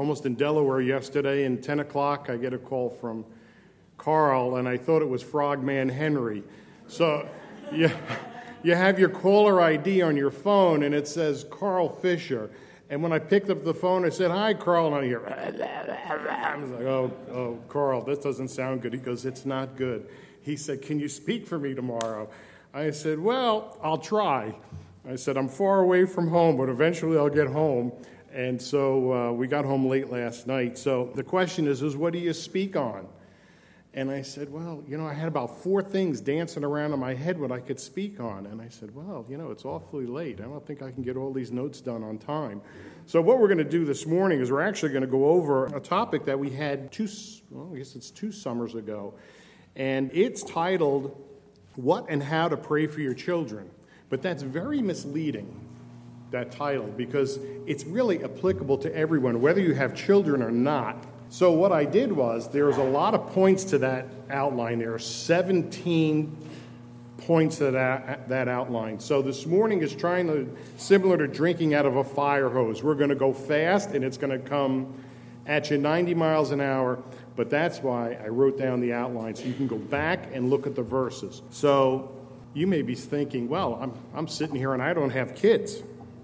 almost in Delaware yesterday, and 10 o'clock I get a call from Carl, and I thought it was Frogman Henry. So you have your caller ID on your phone, and it says Carl Fisher. And when I picked up the phone, I said, "Hi, Carl," and I hear, I was like, oh, Carl, this doesn't sound good. He goes, "It's not good." He said, "Can you speak for me tomorrow?" I said, "Well, I'll try." I said, "I'm far away from home, but eventually I'll get home." And so we got home late last night. So the question is what do you speak on? And I said, "Well, I had about 4 things dancing around in my head what I could speak on." And I said, "Well, it's awfully late. I don't think I can get all these notes done on time." So what we're going to do this morning is we're actually going to go over a topic that we had 2 summers ago. And it's titled, "What and How to Pray for Your Children." But that's very misleading, that title, because it's really applicable to everyone, whether you have children or not. So what I did was, there's a lot of points to that outline. There are 17 points to that outline. So this morning is similar to drinking out of a fire hose. We're going to go fast, and it's going to come at you 90 miles an hour. But that's why I wrote down the outline, so you can go back and look at the verses. So you may be thinking, well, I'm sitting here and I don't have kids,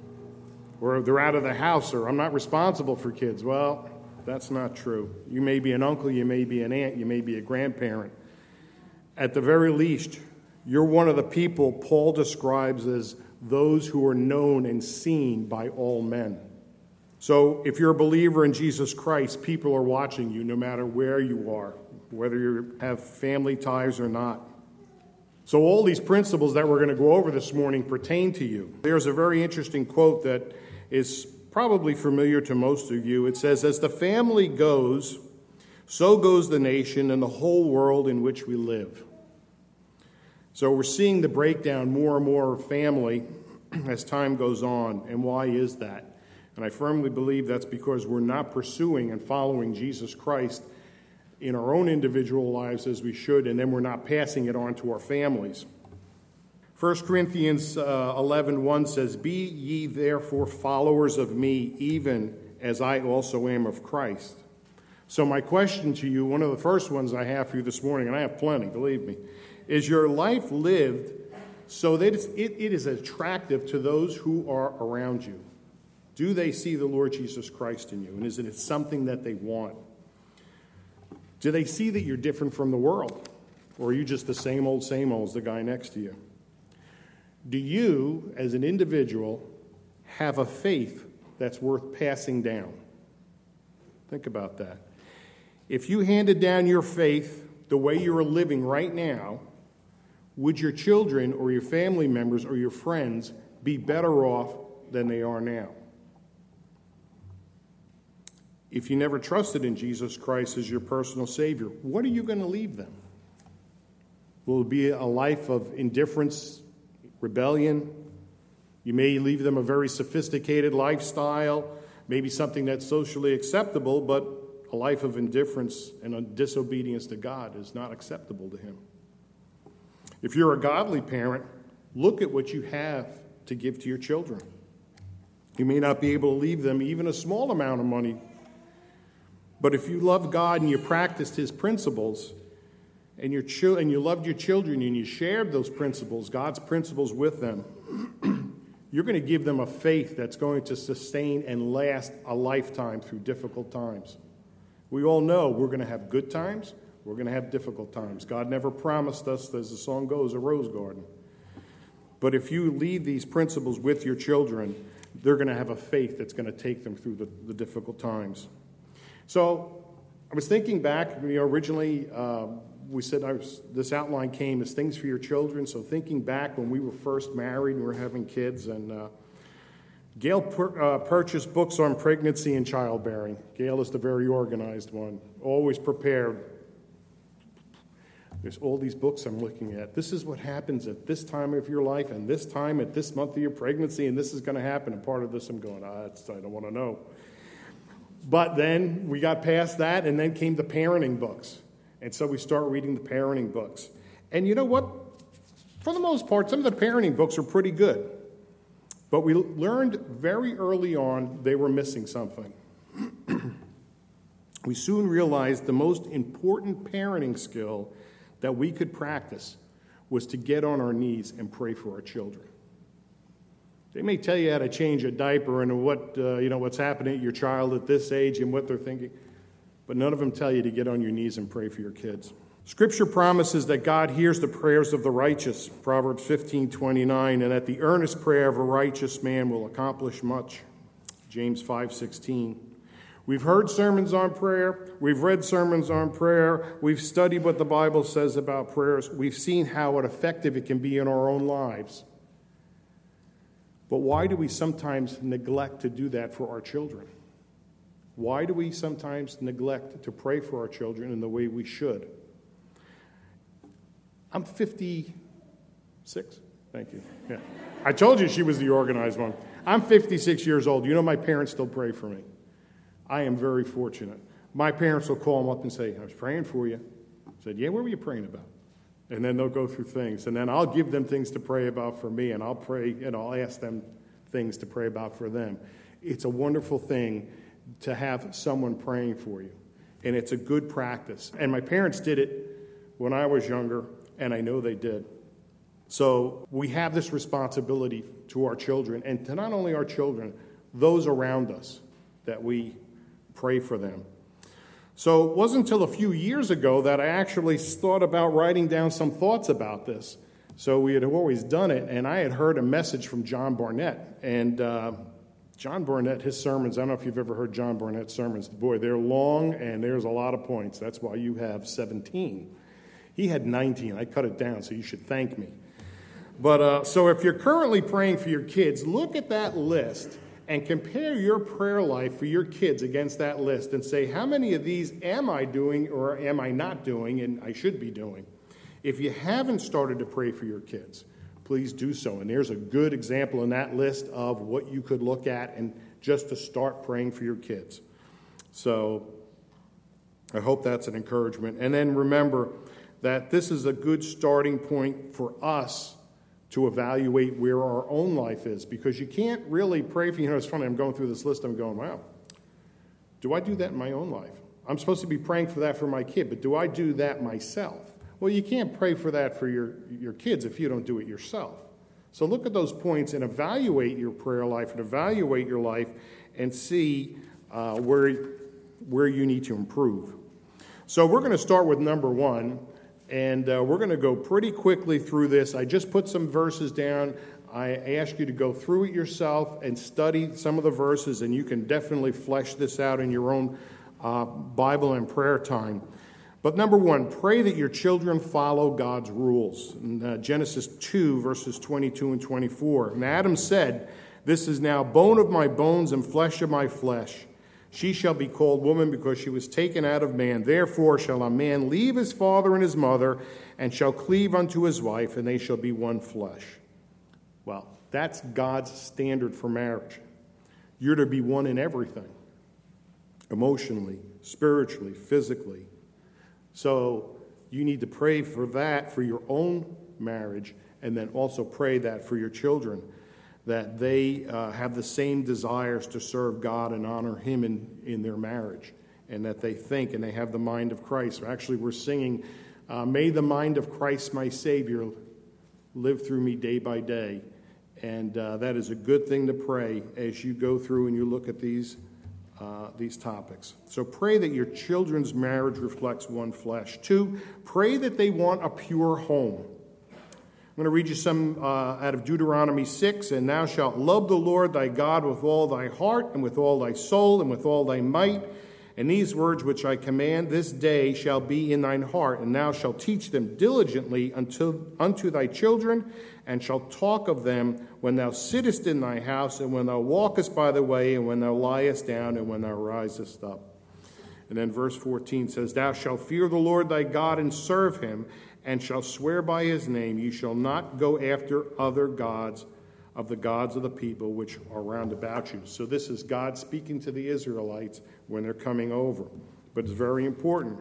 or they're out of the house, or I'm not responsible for kids. Well, that's not true. You may be an uncle, you may be an aunt, you may be a grandparent. At the very least, you're one of the people Paul describes as those who are known and seen by all men. So if you're a believer in Jesus Christ, people are watching you no matter where you are, whether you have family ties or not. So all these principles that we're going to go over this morning pertain to you. There's a very interesting quote that is probably familiar to most of you. It says, "As the family goes, so goes the nation and the whole world in which we live." So we're seeing the breakdown more and more of family as time goes on. And why is that? And I firmly believe that's because we're not pursuing and following Jesus Christ in our own individual lives as we should, and then we're not passing it on to our families. 1 Corinthians 11:1 says, "Be ye therefore followers of me, even as I also am of Christ." So my question to you, one of the first ones I have for you this morning, and I have plenty, believe me, is your life lived so that it is attractive to those who are around you? Do they see the Lord Jesus Christ in you? And is it something that they want? Do they see that you're different from the world? Or are you just the same old as the guy next to you? Do you, as an individual, have a faith that's worth passing down? Think about that. If you handed down your faith the way you're living right now, would your children or your family members or your friends be better off than they are now? If you never trusted in Jesus Christ as your personal Savior, what are you going to leave them? Will it be a life of indifference, rebellion? You may leave them a very sophisticated lifestyle, maybe something that's socially acceptable, but a life of indifference and a disobedience to God is not acceptable to Him. If you're a godly parent, look at what you have to give to your children. You may not be able to leave them even a small amount of money, but if you love God and you practiced His principles, and you loved your children and you shared those principles, God's principles with them, you're going to give them a faith that's going to sustain and last a lifetime through difficult times. We all know we're going to have good times, we're going to have difficult times. God never promised us, as the song goes, a rose garden. But if you leave these principles with your children, they're going to have a faith that's going to take them through the difficult times. So I was thinking back, originally we said this outline came as things for your children. So thinking back when we were first married and we were having kids, and Gail purchased books on pregnancy and childbearing. Gail is the very organized one, always prepared. There's all these books I'm looking at. This is what happens at this time of your life, and this time at this month of your pregnancy, and this is going to happen. And part of this I'm going, I don't want to know. But then we got past that, and then came the parenting books. And so we start reading the parenting books. And you know what? For the most part, some of the parenting books are pretty good. But we learned very early on they were missing something. we soon realized the most important parenting skill that we could practice was to get on our knees and pray for our children. They may tell you how to change a diaper and what's happening to your child at this age and what they're thinking, but none of them tell you to get on your knees and pray for your kids. Scripture promises that God hears the prayers of the righteous, Proverbs 15:29, and that the earnest prayer of a righteous man will accomplish much, James 5:16. We've heard sermons on prayer. We've read sermons on prayer. We've studied what the Bible says about prayers. We've seen how effective it can be in our own lives. But why do we sometimes neglect to do that for our children? Why do we sometimes neglect to pray for our children in the way we should? I'm 56. Thank you. Yeah. I told you she was the organized one. I'm 56 years old. You know my parents still pray for me. I am very fortunate. My parents will call them up and say, I was praying for you. I said, yeah, what were you praying about? And then they'll go through things. And then I'll give them things to pray about for me, and I'll pray, and I'll ask them things to pray about for them. It's a wonderful thing to have someone praying for you. And it's a good practice. And my parents did it when I was younger, and I know they did. So we have this responsibility to our children, and to not only our children, those around us, that we pray for them. So it wasn't until a few years ago that I actually thought about writing down some thoughts about this. So we had always done it, and I had heard a message from John Barnett. And John Barnett, his sermons, I don't know if you've ever heard John Barnett's sermons. Boy, they're long, and there's a lot of points. That's why you have 17. He had 19. I cut it down, so you should thank me. But so if you're currently praying for your kids, look at that list and compare your prayer life for your kids against that list and say, how many of these am I doing or am I not doing and I should be doing? If you haven't started to pray for your kids, please do so. And there's a good example in that list of what you could look at and just to start praying for your kids. So I hope that's an encouragement. And then remember that this is a good starting point for us to evaluate where our own life is, because you can't really pray for, it's funny, I'm going through this list, I'm going, wow, do I do that in my own life? I'm supposed to be praying for that for my kid, but do I do that myself? Well, you can't pray for that for your kids if you don't do it yourself. So look at those points and evaluate your prayer life and evaluate your life and see where you need to improve. So we're going to start with number 1. And we're going to go pretty quickly through this. I just put some verses down. I ask you to go through it yourself and study some of the verses, and you can definitely flesh this out in your own Bible and prayer time. But number 1, pray that your children follow God's rules. In Genesis 2, verses 22 and 24. And Adam said, "This is now bone of my bones and flesh of my flesh. She shall be called woman because she was taken out of man. Therefore shall a man leave his father and his mother and shall cleave unto his wife, and they shall be one flesh." Well, that's God's standard for marriage. You're to be one in everything, emotionally, spiritually, physically. So you need to pray for that for your own marriage, and then also pray that for your children, that they have the same desires to serve God and honor Him in their marriage, and that they think and they have the mind of Christ. Actually, we're singing, "May the mind of Christ my Savior live through me day by day." And that is a good thing to pray as you go through and you look at these topics. So pray that your children's marriage reflects one flesh. 2, pray that they want a pure home. I'm going to read you some out of Deuteronomy 6. "And thou shalt love the Lord thy God with all thy heart and with all thy soul and with all thy might. And these words which I command this day shall be in thine heart, and thou shalt teach them diligently unto thy children, and shalt talk of them when thou sittest in thy house, and when thou walkest by the way, and when thou liest down, and when thou risest up." And then verse 14 says, "Thou shalt fear the Lord thy God and serve him, and shall swear by his name. You shall not go after other gods of the gods of the people which are round about you." So this is God speaking to the Israelites when they're coming over. But it's very important.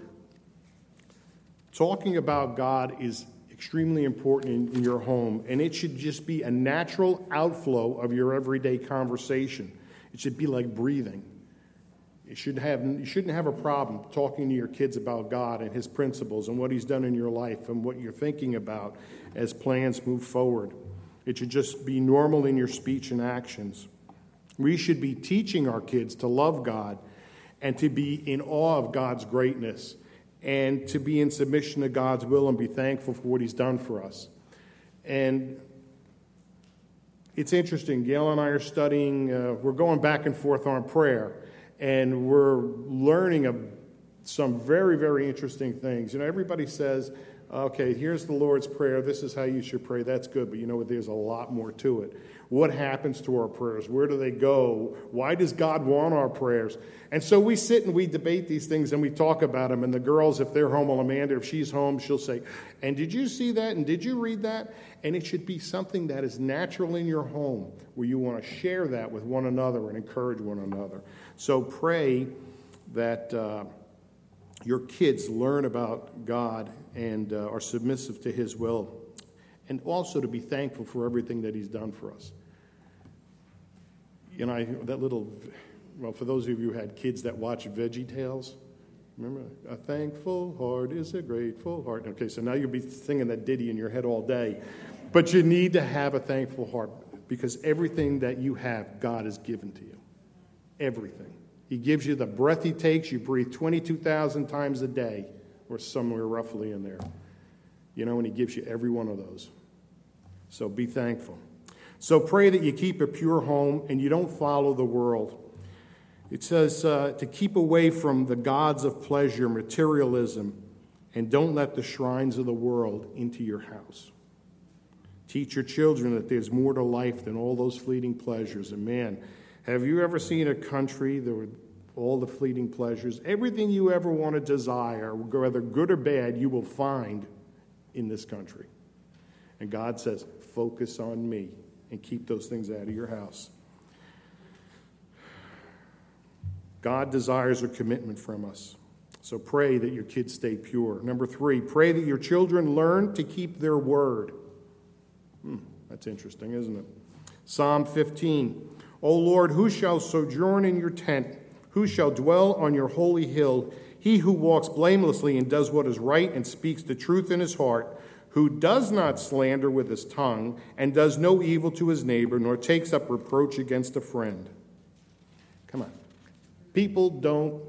Talking about God is extremely important in your home, and it should just be a natural outflow of your everyday conversation. It should be like breathing. You shouldn't have a problem talking to your kids about God and his principles and what he's done in your life and what you're thinking about as plans move forward. It should just be normal in your speech and actions. We should be teaching our kids to love God and to be in awe of God's greatness and to be in submission to God's will and be thankful for what he's done for us. And it's interesting. Gail and I are studying, we're going back and forth on prayer, and we're learning some very, very interesting things. Everybody says, okay, here's the Lord's Prayer. This is how you should pray. That's good. But you know what? There's a lot more to it. What happens to our prayers? Where do they go? Why does God want our prayers? And so we sit and we debate these things and we talk about them. And the girls, if they're home, well, Amanda, if she's home, she'll say, and did you see that? And did you read that? And it should be something that is natural in your home where you want to share that with one another and encourage one another. So pray that your kids learn about God and are submissive to his will, and also to be thankful for everything that he's done for us. For those of you who had kids that watch VeggieTales, remember, a thankful heart is a grateful heart. Okay, so now you'll be singing that ditty in your head all day. But you need to have a thankful heart because everything that you have, God has given to you. Everything. He gives you the breath he takes. You breathe 22,000 times a day, or somewhere roughly in there. And he gives you every one of those. So be thankful. So pray that you keep a pure home and you don't follow the world. It says to keep away from the gods of pleasure, materialism, and don't let the shrines of the world into your house. Teach your children that there's more to life than all those fleeting pleasures. And man, have you ever seen a country that with all the fleeting pleasures? Everything you ever want to desire, whether good or bad, you will find in this country. And God says, focus on me and keep those things out of your house. God desires a commitment from us. So pray that your kids stay pure. Number 3, pray that your children learn to keep their word. That's interesting, isn't it? Psalm 15. O Lord, who shall sojourn in your tent? Who shall dwell on your holy hill? He who walks blamelessly and does what is right and speaks the truth in his heart, who does not slander with his tongue and does no evil to his neighbor, nor takes up reproach against a friend. Come on. People don't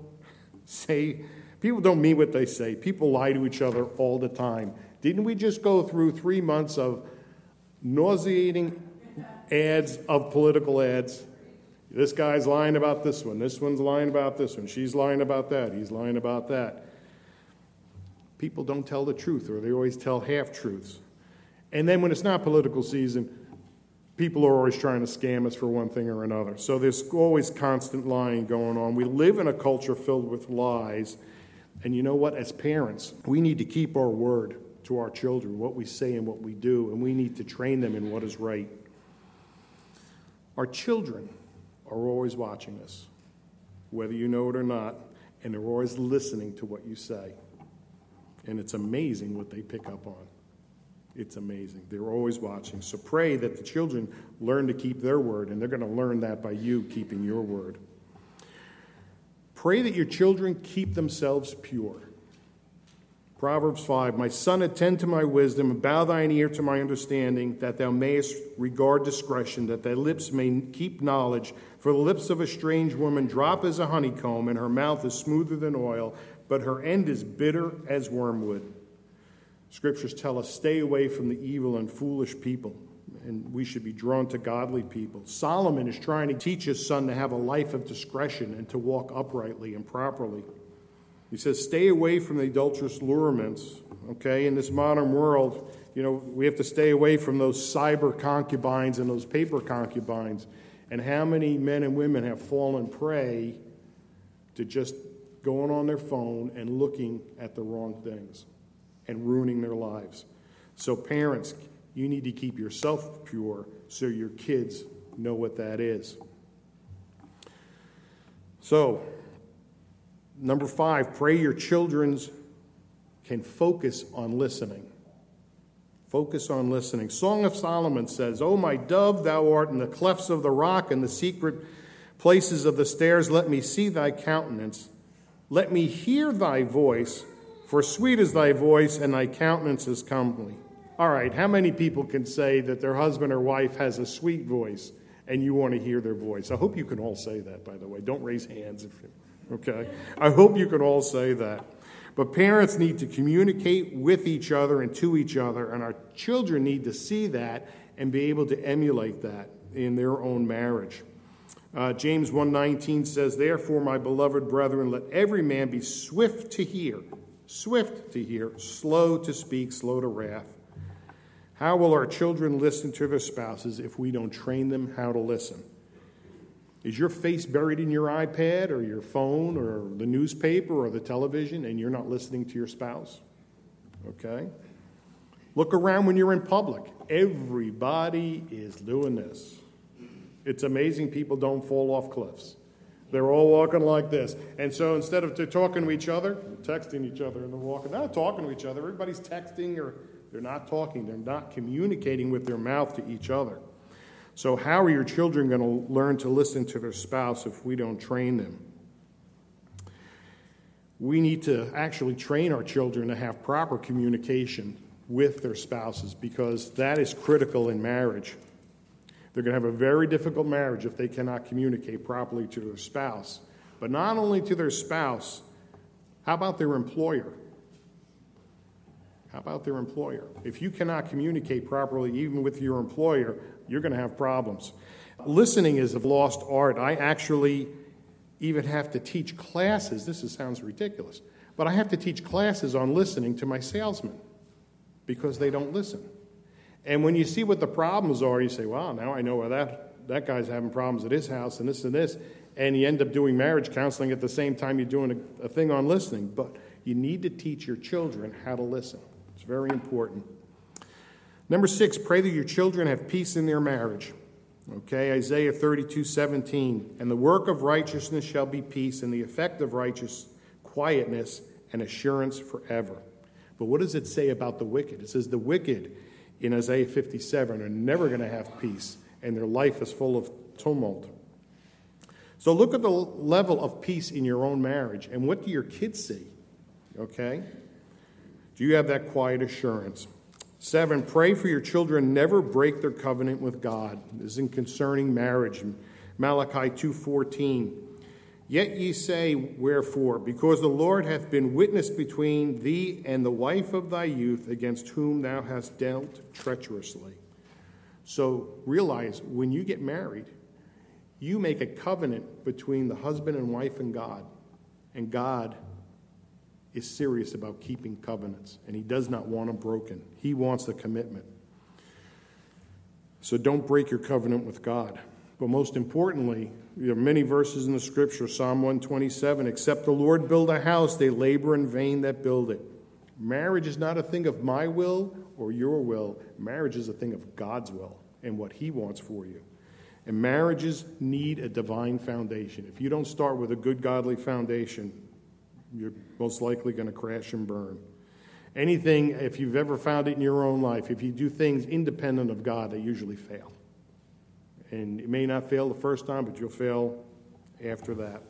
mean what they say. People lie to each other all the time. Didn't we just go through 3 months of nauseating ads of political ads? This guy's lying about this one. This one's lying about this one. She's lying about that. He's lying about that. People don't tell the truth, or they always tell half-truths. And then when it's not political season, people are always trying to scam us for one thing or another. So there's always constant lying going on. We live in a culture filled with lies. And you know what? As parents, we need to keep our word to our children, what we say and what we do, and we need to train them in what is right. Our children are always watching us, whether you know it or not, and they're always listening to what you say. And it's amazing what they pick up on. It's amazing. They're always watching. So pray that the children learn to keep their word, and they're going to learn that by you keeping your word. Pray that your children keep themselves pure. Proverbs 5, my son, attend to my wisdom, and bow thine ear to my understanding, that thou mayest regard discretion, that thy lips may keep knowledge. For the lips of a strange woman drop as a honeycomb, and her mouth is smoother than oil, but her end is bitter as wormwood. Scriptures tell us, stay away from the evil and foolish people, and we should be drawn to godly people. Solomon is trying to teach his son to have a life of discretion and to walk uprightly and properly. He says, stay away from the adulterous allurements, okay? In this modern world, we have to stay away from those cyber concubines and those paper concubines. And how many men and women have fallen prey to just going on their phone and looking at the wrong things and ruining their lives. So parents, you need to keep yourself pure so your kids know what that is. So, number 5, pray your children can focus on listening. Focus on listening. Song of Solomon says, O my dove, thou art in the clefts of the rock, in the secret places of the stairs, let me see thy countenance. Let me hear thy voice, for sweet is thy voice, and thy countenance is comely. All right, how many people can say that their husband or wife has a sweet voice and you want to hear their voice? I hope you can all say that, by the way. Don't raise hands if you, okay? I hope you can all say that. But parents need to communicate with each other and to each other, and our children need to see that and be able to emulate that in their own marriage. James 1:19 says, therefore, my beloved brethren, let every man be swift to hear, slow to speak, slow to wrath. How will our children listen to their spouses if we don't train them how to listen? Is your face buried in your iPad or your phone or the newspaper or the television and you're not listening to your spouse? Okay? Look around when you're in public. Everybody is doing this. It's amazing people don't fall off cliffs. They're all walking like this. And so instead of talking to each other, texting each other and they're walking, they're not talking to each other. Everybody's texting, or they're not talking. They're not communicating with their mouth to each other. So how are your children going to learn to listen to their spouse if we don't train them? We need to actually train our children to have proper communication with their spouses, because that is critical in marriage. They're going to have a very difficult marriage if they cannot communicate properly to their spouse. But not only to their spouse, how about their employer? How about their employer? If you cannot communicate properly even with your employer, you're going to have problems. Listening is a lost art. I actually even have to teach classes. Sounds ridiculous, but I have to teach classes on listening to my salesmen because they don't listen. And when you see what the problems are, you say, wow, now I know why that guy's having problems at his house and this, and you end up doing marriage counseling at the same time you're doing a thing on listening. But you need to teach your children how to listen. It's very important. Number 6, pray that your children have peace in their marriage. Okay, Isaiah 32:17. And the work of righteousness shall be peace, and the effect of righteous quietness and assurance forever. But what does it say about the wicked? It says the wicked in Isaiah 57 are never going to have peace, and their life is full of tumult. So look at the level of peace in your own marriage, and what do your kids see? Okay? Do you have that quiet assurance? 7, pray for your children never break their covenant with God. This is concerning marriage. Malachi 2:14. Yet ye say, wherefore? Because the Lord hath been witness between thee and the wife of thy youth, against whom thou hast dealt treacherously. So realize, when you get married, you make a covenant between the husband and wife and God. And God is serious about keeping covenants, and he does not want them broken. He wants the commitment. So don't break your covenant with God. But most importantly, there are many verses in the scripture, Psalm 127, except the Lord build a house, they labor in vain that build it. Marriage is not a thing of my will or your will. Marriage is a thing of God's will and what he wants for you. And marriages need a divine foundation. If you don't start with a good godly foundation, you're most likely going to crash and burn. Anything, if you've ever found it in your own life, if you do things independent of God, they usually fail. And it may not fail the first time, but you'll fail after that.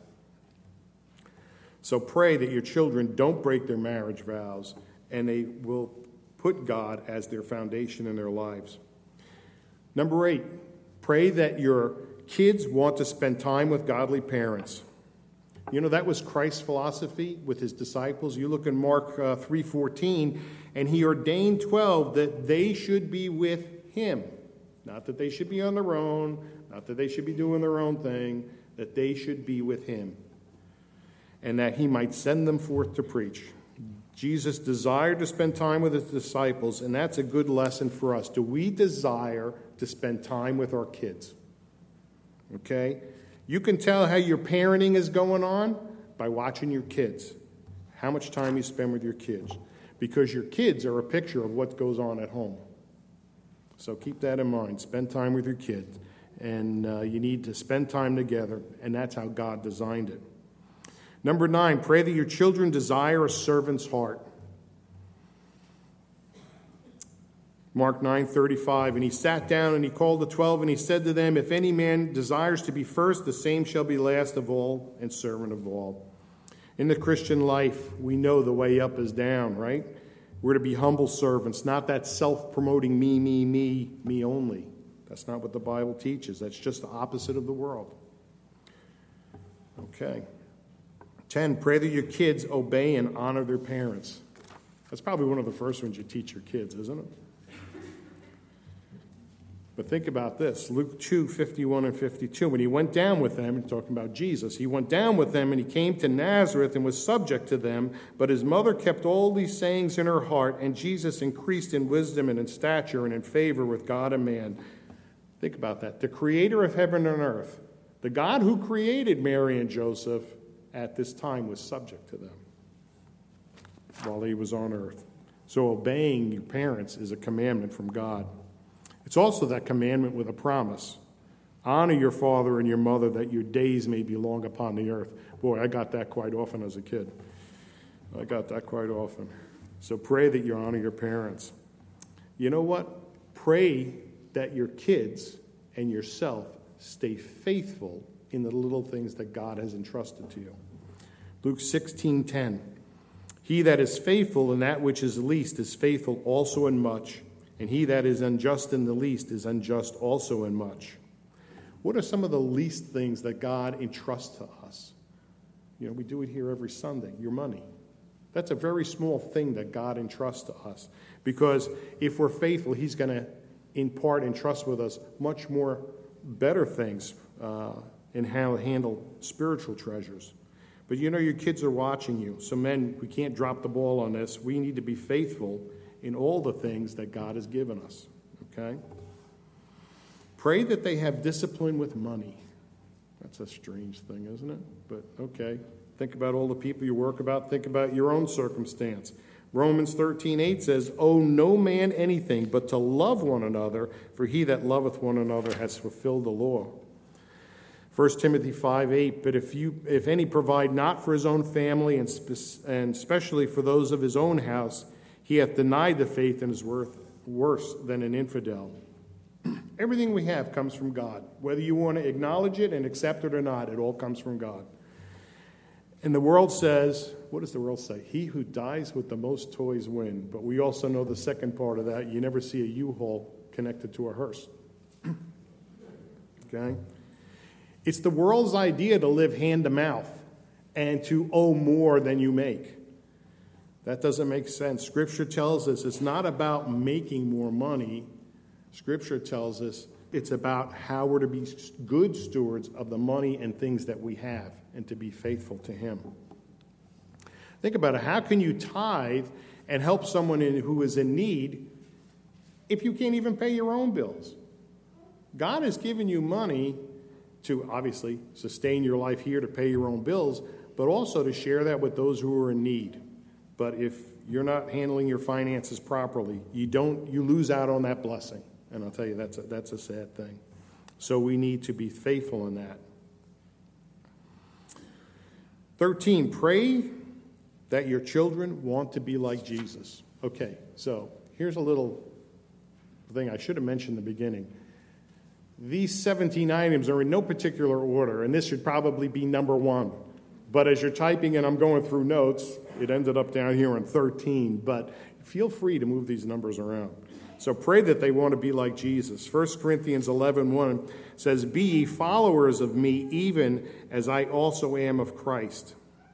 So pray that your children don't break their marriage vows, and they will put God as their foundation in their lives. Number 8, pray that your kids want to spend time with godly parents. You know, that was Christ's philosophy with his disciples. You look in Mark 3:14, and he ordained 12 that they should be with him. Not that they should be on their own, not that they should be doing their own thing, that they should be with him, and that he might send them forth to preach. Jesus desired to spend time with his disciples, and that's a good lesson for us. Do we desire to spend time with our kids? Okay? You can tell how your parenting is going on by watching your kids, how much time you spend with your kids, because your kids are a picture of what goes on at home. So keep that in mind. Spend time with your kids. And you need to spend time together, and that's how God designed it. Number 9, pray that your children desire a servant's heart. Mark 9:35, and he sat down and he called the 12 and he said to them, if any man desires to be first, the same shall be last of all and servant of all. In the Christian life, we know the way up is down, right? We're to be humble servants, not that self-promoting me only. That's not what the Bible teaches. That's just the opposite of the world. Okay. 10, pray that your kids obey and honor their parents. That's probably one of the first ones you teach your kids, isn't it? But think about this. Luke 2:51 and 52. When he went down with them, talking about Jesus, he went down with them and he came to Nazareth and was subject to them. But his mother kept all these sayings in her heart, and Jesus increased in wisdom and in stature and in favor with God and man. Think about that. The creator of heaven and earth, the God who created Mary and Joseph at this time, was subject to them while he was on earth. So obeying your parents is a commandment from God. It's also that commandment with a promise. Honor your father and your mother that your days may be long upon the earth. Boy, I got that quite often as a kid. I got that quite often. So pray that you honor your parents. You know what? Pray that your kids and yourself stay faithful in the little things that God has entrusted to you. Luke 16:10. He that is faithful in that which is least is faithful also in much, and he that is unjust in the least is unjust also in much. What are some of the least things that God entrusts to us? You know, we do it here every Sunday, your money. That's a very small thing that God entrusts to us, because if we're faithful, he's going to impart and trust with us much more better things in how to handle spiritual treasures. But you know your kids are watching you. So men, we can't drop the ball on this. We need to be faithful in all the things that God has given us. Okay? Pray that they have discipline with money. That's a strange thing, isn't it? But okay. Think about all the people you work about. Think about your own circumstance. Romans 13:8 says, owe no man anything but to love one another, for he that loveth one another has fulfilled the law. 1 Timothy 5:8, but if any provide not for his own family, and especially for those of his own house, he hath denied the faith and is worse than an infidel. Everything we have comes from God. Whether you want to acknowledge it and accept it or not, it all comes from God. And the world says, what does the world say? He who dies with the most toys win. But we also know the second part of that. You never see a U-Haul connected to a hearse. Okay? It's the world's idea to live hand to mouth and to owe more than you make. That doesn't make sense. Scripture tells us it's not about making more money. Scripture tells us it's about how we're to be good stewards of the money and things that we have and to be faithful to him. Think about it. How can you tithe and help someone who is in need if you can't even pay your own bills? God has given you money to obviously sustain your life here, to pay your own bills, but also to share that with those who are in need. But if you're not handling your finances properly, you lose out on that blessing. And I'll tell you, that's a sad thing. So we need to be faithful in that. 13, pray that your children want to be like Jesus. Okay, so here's a little thing I should have mentioned in the beginning. These 17 items are in no particular order, and this should probably be number 1. But as you're typing and I'm going through notes, it ended up down here on 13. But feel free to move these numbers around. So pray that they want to be like Jesus. 1 Corinthians 11:1 says, be ye followers of me, even as I also am of Christ.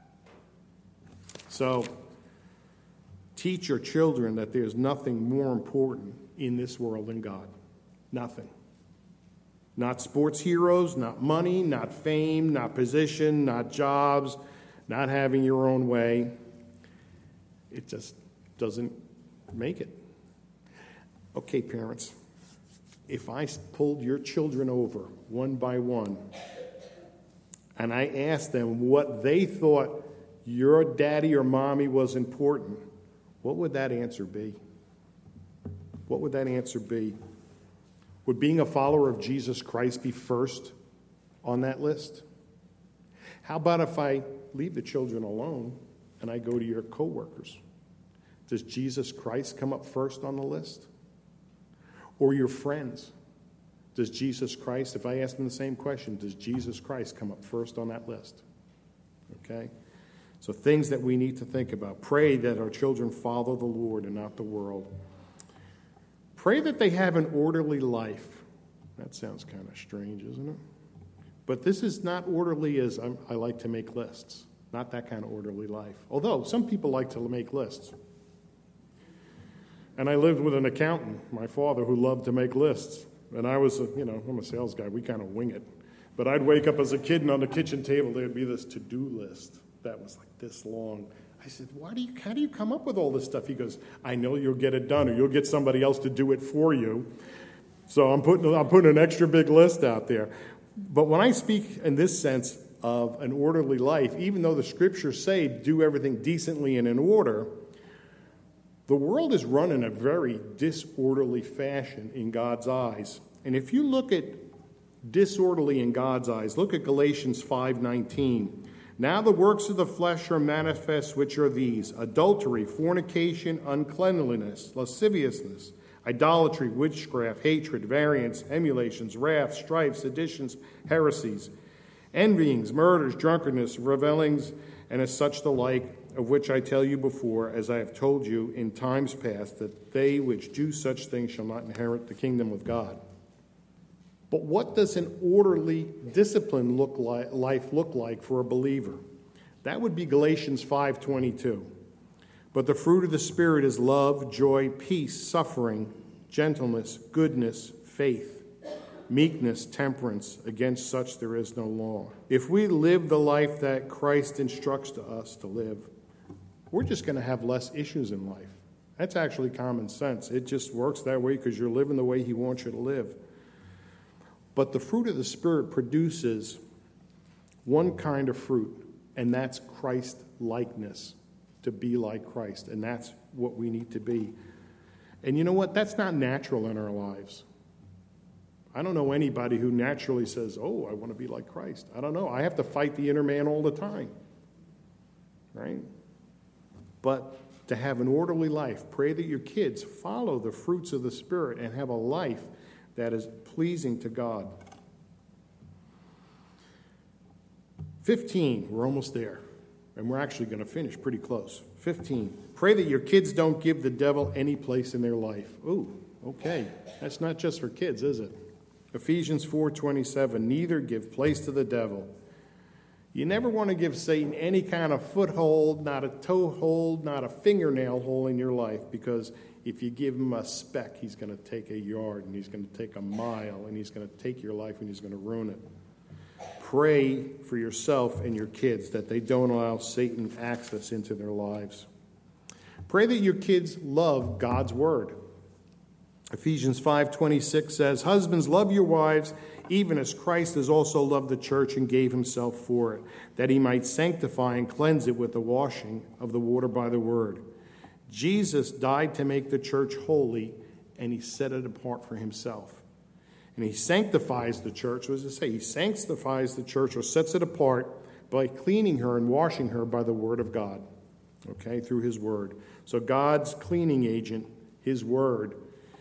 So teach your children that there's nothing more important in this world than God. Nothing. Not sports heroes, not money, not fame, not position, not jobs, not having your own way. It just doesn't make it. Okay, parents, if I pulled your children over one by one and I asked them what they thought your daddy or mommy was important, what would that answer be? What would that answer be? Would being a follower of Jesus Christ be first on that list? How about if I leave the children alone and I go to your coworkers? Does Jesus Christ come up first on the list? Or your friends. Does Jesus Christ, if I ask them the same question, does Jesus Christ come up first on that list? Okay? So things that we need to think about. Pray that our children follow the Lord and not the world. Pray that they have an orderly life. That sounds kind of strange, isn't it? But this is not orderly as I like to make lists. Not that kind of orderly life. Although some people like to make lists. And I lived with an accountant, my father, who loved to make lists. And I was, I'm a sales guy. We kind of wing it. But I'd wake up as a kid, and on the kitchen table, there'd be this to-do list that was like this long. I said, how do you come up with all this stuff? He goes, I know you'll get it done, or you'll get somebody else to do it for you. So I'm putting an extra big list out there. But when I speak in this sense of an orderly life, even though the scriptures say do everything decently and in order, the world is run in a very disorderly fashion in God's eyes. And if you look at disorderly in God's eyes, look at Galatians 5:19. Now the works of the flesh are manifest, which are these: adultery, fornication, uncleanliness, lasciviousness, idolatry, witchcraft, hatred, variance, emulations, wrath, strife, seditions, heresies, envyings, murders, drunkenness, revellings, and as such the like, of which I tell you before, as I have told you in times past, that they which do such things shall not inherit the kingdom of God. But what does an orderly, disciplined life look like for a believer? That would be Galatians 5:22. But the fruit of the Spirit is love, joy, peace, suffering, gentleness, goodness, faith, meekness, temperance. Against such there is no law. If we live the life that Christ instructs to us to live, we're just going to have less issues in life. That's actually common sense. It just works that way because you're living the way he wants you to live. But the fruit of the Spirit produces one kind of fruit, and that's Christ-likeness, to be like Christ. And that's what we need to be. And you know what? That's not natural in our lives. I don't know anybody who naturally says, oh, I want to be like Christ. I don't know. I have to fight the inner man all the time. Right? But to have an orderly life, pray that your kids follow the fruits of the Spirit and have a life that is pleasing to God. 15, we're almost there. And we're actually going to finish pretty close. 15, pray that your kids don't give the devil any place in their life. Ooh, okay. That's not just for kids, is it? Ephesians 4:27, neither give place to the devil. You never want to give Satan any kind of foothold, not a toehold, not a fingernail hole in your life, because if you give him a speck, he's going to take a yard, and he's going to take a mile, and he's going to take your life, and he's going to ruin it. Pray for yourself and your kids that they don't allow Satan access into their lives. Pray that your kids love God's word. Ephesians 5:26 says, husbands, love your wives, even as Christ has also loved the church and gave himself for it, that he might sanctify and cleanse it with the washing of the water by the word. Jesus died to make the church holy, and he set it apart for himself. And he sanctifies the church. What does it say? He sanctifies the church, or sets it apart, by cleaning her and washing her by the word of God. Okay, through his word. So God's cleaning agent, his word,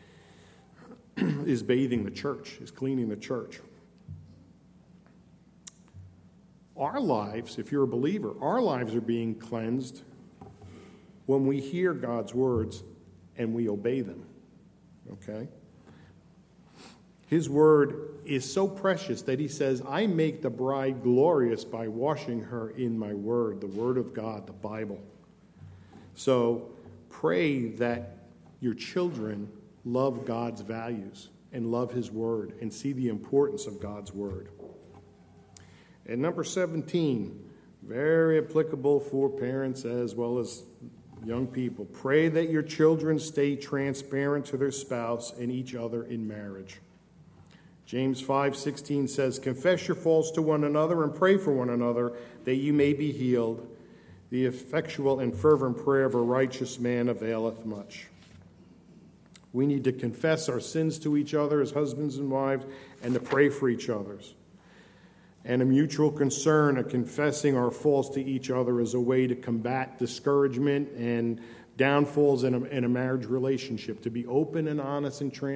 is bathing the church, is cleaning the church. Our lives, if you're a believer, our lives are being cleansed when we hear God's words and we obey them. Okay? His word is so precious that he says, I make the bride glorious by washing her in my word, the word of God, the Bible. So pray that your children love God's values and love his word and see the importance of God's word. And number 17, very applicable for parents as well as young people. Pray that your children stay transparent to their spouse and each other in marriage. James 5:16 says, confess your faults to one another and pray for one another that you may be healed. The effectual and fervent prayer of a righteous man availeth much. We need to confess our sins to each other as husbands and wives and to pray for each other. And a mutual concern of confessing our faults to each other is a way to combat discouragement and downfalls in a marriage relationship, to be open and honest and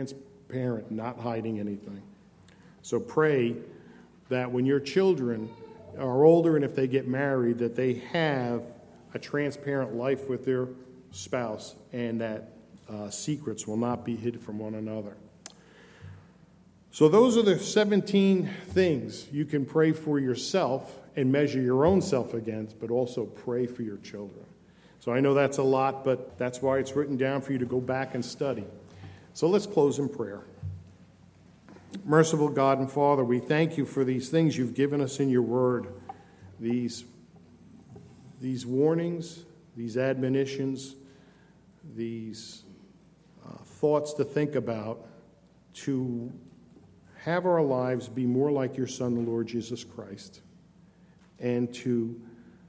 parent, not hiding anything. So pray that when your children are older and if they get married, that they have a transparent life with their spouse and that secrets will not be hid from one another. So those are the 17 things you can pray for yourself and measure your own self against, but also pray for your children. So I know that's a lot, but that's why it's written down for you to go back and study. So let's close in prayer. Merciful God and Father, we thank you for these things you've given us in your word, these warnings, these admonitions, these thoughts to think about, to have our lives be more like your Son, the Lord Jesus Christ, and to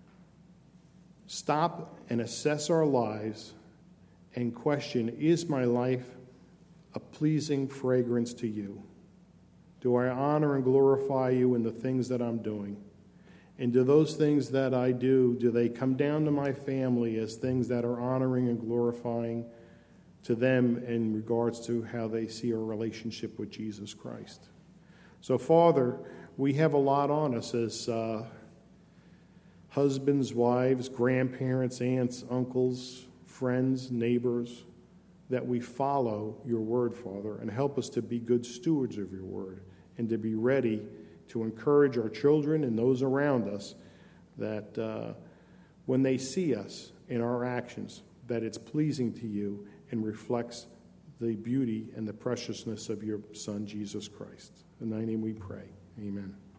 stop and assess our lives and question, is my life a pleasing fragrance to you? Do I honor and glorify you in the things that I'm doing? And do those things that I do they come down to my family as things that are honoring and glorifying to them in regards to how they see our relationship with Jesus Christ? So, Father, we have a lot on us as husbands, wives, grandparents, aunts, uncles, friends, neighbors, that we follow your word, Father, and help us to be good stewards of your word and to be ready to encourage our children and those around us that when they see us in our actions, that it's pleasing to you and reflects the beauty and the preciousness of your Son, Jesus Christ. In thy name we pray. Amen.